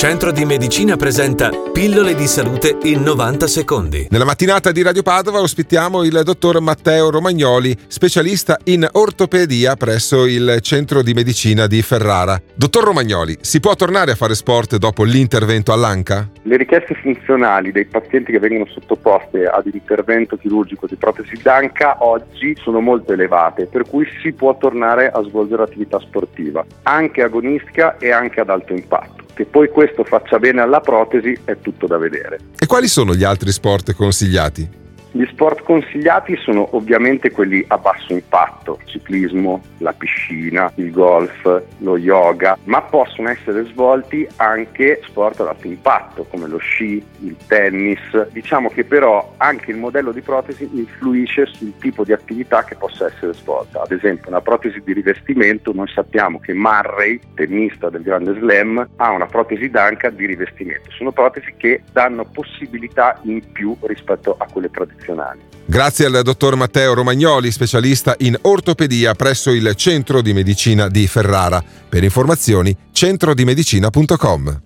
Centro di Medicina presenta Pillole di salute in 90 secondi. Nella mattinata di Radio Padova ospitiamo il dottor Matteo Romagnoli, specialista in ortopedia presso il Centro di Medicina di Ferrara. Dottor Romagnoli, si può tornare a fare sport dopo l'intervento all'anca? Le richieste funzionali dei pazienti che vengono sottoposte ad intervento chirurgico di protesi d'anca oggi sono molto elevate, per cui si può tornare a svolgere attività sportiva, anche agonistica e anche ad alto impatto. Che poi questo faccia bene alla protesi è tutto da vedere. E quali sono gli altri sport consigliati? Gli sport consigliati sono ovviamente quelli a basso impatto, ciclismo, la piscina, il golf, lo yoga, ma possono essere svolti anche sport ad alto impatto come lo sci, il tennis. Diciamo che però anche il modello di protesi influisce sul tipo di attività che possa essere svolta. Ad esempio una protesi di rivestimento, noi sappiamo che Murray, tennista del Grande Slam, ha una protesi d'anca di rivestimento. Sono protesi che danno possibilità in più rispetto a quelle tradizionali. Grazie al dottor Matteo Romagnoli, specialista in ortopedia presso il Centro di Medicina di Ferrara. Per informazioni centrodimedicina.com.